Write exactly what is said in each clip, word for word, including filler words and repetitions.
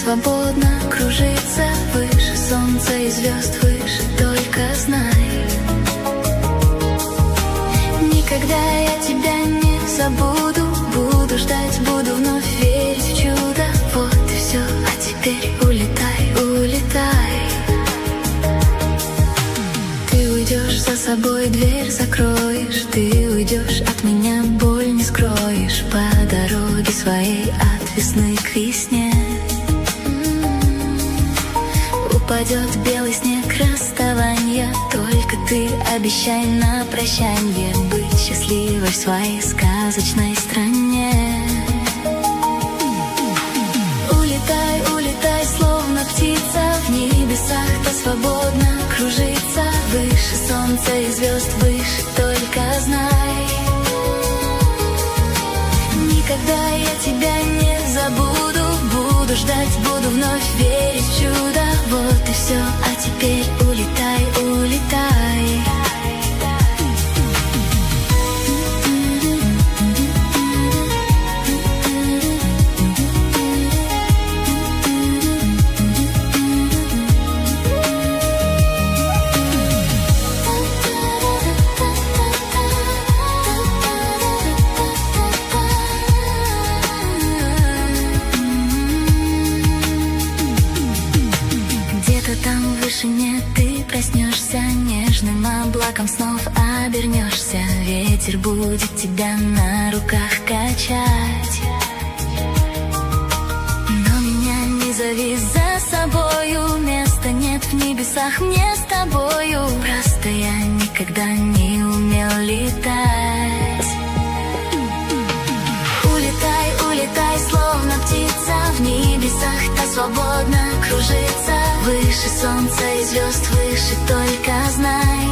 свободно кружиться выше солнца и звезд, выше, только знай. Никогда я тебя не забуду, буду ждать, буду вновь верить в чудо. Вот и все, а теперь улетай, улетай. Ты уйдешь, за собой дверь закроешь, ты уйдешь от меня, боль не скроешь. По дороге своей от весны к весне упадет белый снег расставания. Только ты обещай на прощанье быть счастливой в своей сказочной стране. Улетай, улетай, словно птица в небесах, то свободно кружится выше солнца и звезд, выше, только знай. Никогда я тебя не забуду, буду ждать, буду вновь верить в чудо. Вот и все, а теперь улетай, улетай. Там в вышине ты проснешься, нежным облаком снов обернешься. Ветер будет тебя на руках качать. Но меня не зови за собою, места нет в небесах мне с тобою. Просто я никогда не умел летать. Улетай, улетай, словно птица в небесах, та свободно кружится выше солнца и звезд, выше, только знай.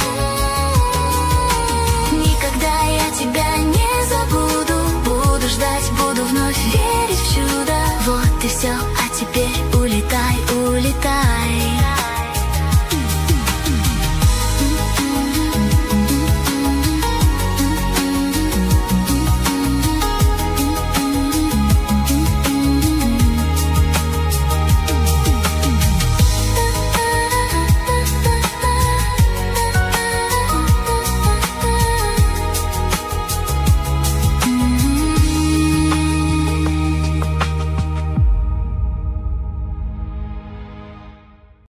Никогда я тебя не забуду, буду ждать, буду вновь верить в чудо. Вот и все, а теперь улетай, улетай.